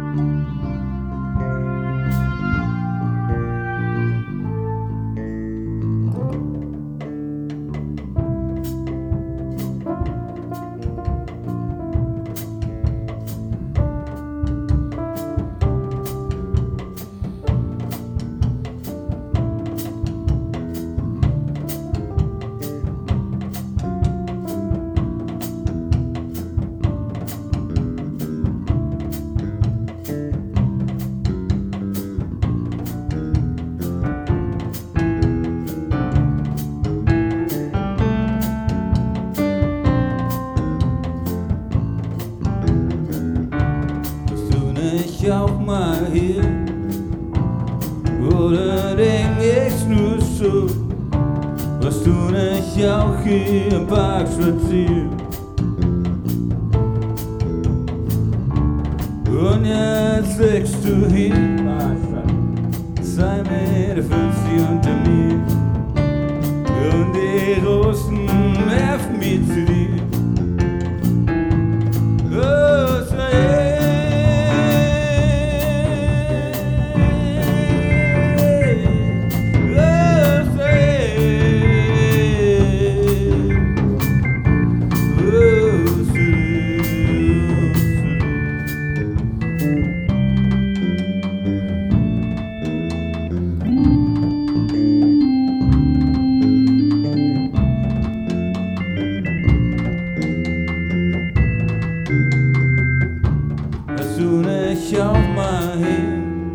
Auch mal hier, oder denk ich's nur so, was du nicht auch hier im Park spazieren? Und jetzt legst du hier 2,50 Meter unter mir, und die Rosen werfen mich zu dir. Ich auch mal hin,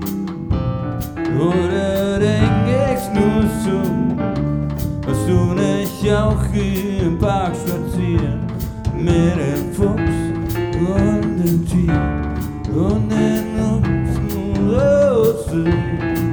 oder denk ich's nur so, was du nicht auch hier im Park spazieren, mit dem Fuchs und dem Tier und den Rosen.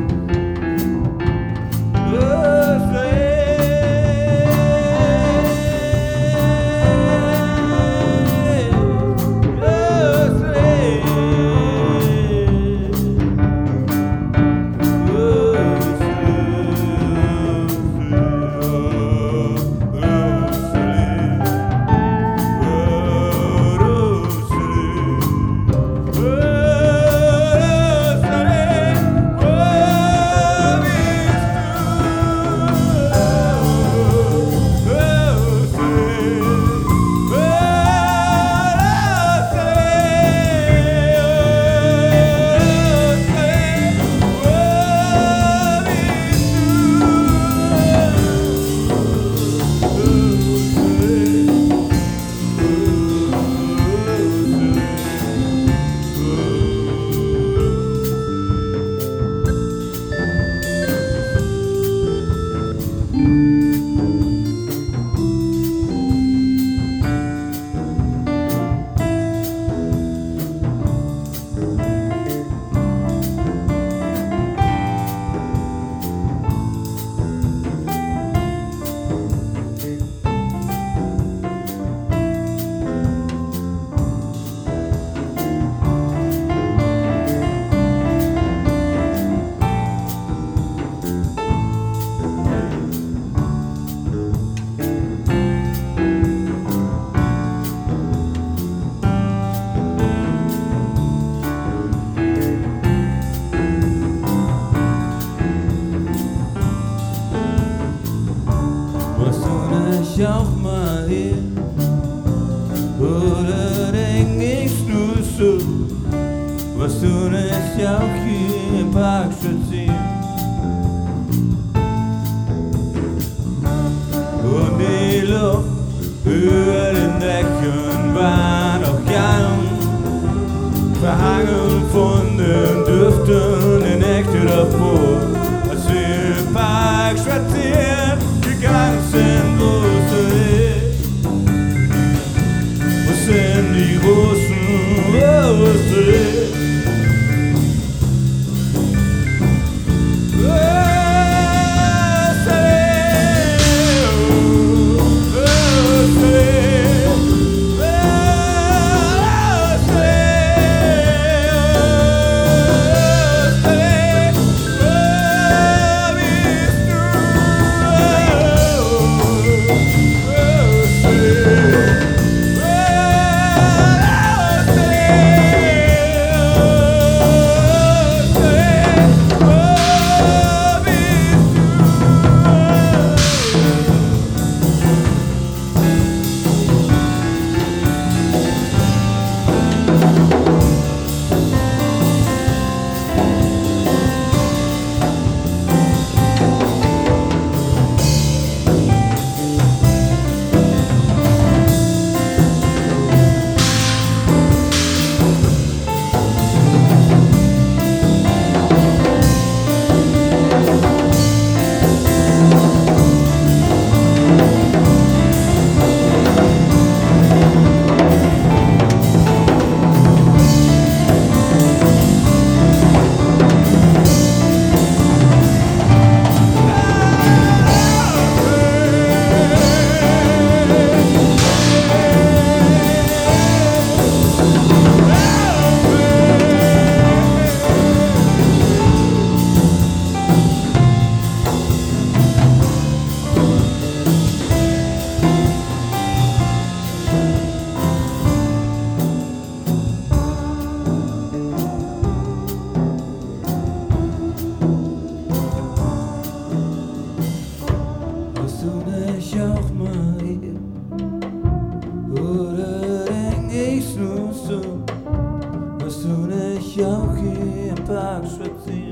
Ich auch mal hier, oder denk ich's nur so, was du nicht auch hier im Park spazieren? Und die Luft über den Decken war noch gern, verhangen von den Düften in Nächte davor, als wir im Park spazieren gegangen sind. Wo sind die Rosen, wo sind ich auch hier im Park spazieren.